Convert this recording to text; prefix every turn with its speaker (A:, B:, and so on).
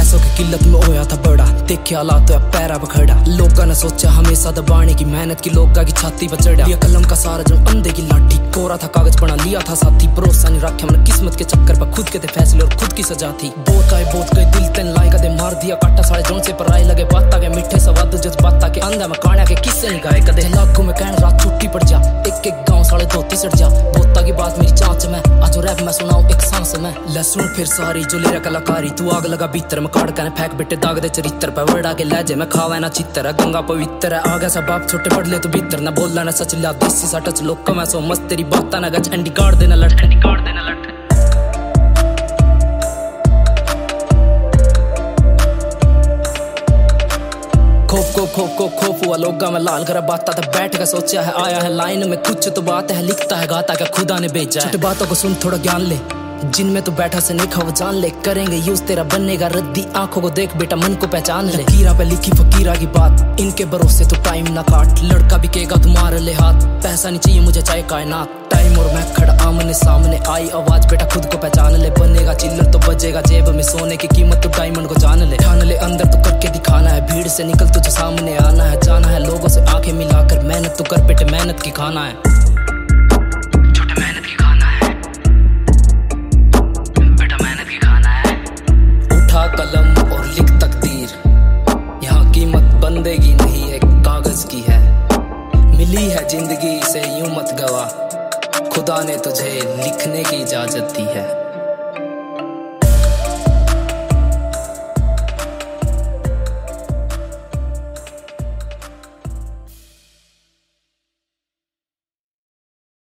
A: पैसों की किल्लत में होया था बड़ा, देखे हालात तो पैरा पखड़ा। लोगों ने सोचा हमेशा दबाने की, मेहनत की लोगों की छाती पर चढ़ा। ये कलम का सारा जो अंधे की लाठी, कोरा था कागज बना लिया था साथी। भरोसा नहीं रखा मैंने किस्मत के चक्कर पर, खुद के थे फैसले और खुद की सजा थी। बहुत गए दिल तेन लाई कदे मार दिया काटा साढ़े जोन से पर आए लगे बाता के मीठे सवाद जज्बाता के। अंधा मैं कान्या के किस्से नहीं गाए कदे, लाखों में कहना रात छुट्टी पड़ जा। एक एक गांव साढ़े धोती सट जा, बोता की बात मेरी चांच में आज रैप मैं सुनाऊं एक सांस में। लहसुन फिर सारी जो ले कलाकारी, तू आग लगा भीतर में काट कर फेंक बेटे दाग दे चरित्र पे। वर्डा के लहजे में खावा ना चित्तर है, गंगा पवित्र है। आ गया सा बाप छोटे पढ़ ले तो भीतर ना बोलना ना सच ला, देसी सा टच लोग कमा सो मस्त तेरी बात ना गच। अंडी काट देना लट, अंडी काट देना लट। खोप हुआ लोगा में लाल करा बाता था, बैठ कर सोचा है आया है लाइन में कुछ तो बात है। लिखता है गाता क्या खुदा ने भेजा है, छोटी बातों को सुन थोड़ा ज्ञान ले, जिनमें तो बैठा से नहीं खव जान ले। करेंगे यूज तेरा बननेगा रद्दी, आंखों को देख बेटा मन को पहचान ले। लकीरा पे लिखी फकीरा की बात, इनके भरोसे तो टाइम ना काट। लड़का भी कहेगा तुम्हारे ले हाथ, पैसा नहीं चाहिए मुझे चाहे कायनात। टाइम और मैं खड़ा आमने सामने, आई आवाज बेटा खुद को पहचान ले। बनेगा चिल्लर तो बजेगा जेब में, सोने की कीमत तो डायमंड को जान ले। ठान ले अंदर तो करके दिखाना है, भीड़ से निकल तुझे सामने आना है। जाना है लोगों से आंखें मिलाकर, मेहनत तो कर बेटे मेहनत की खाना है।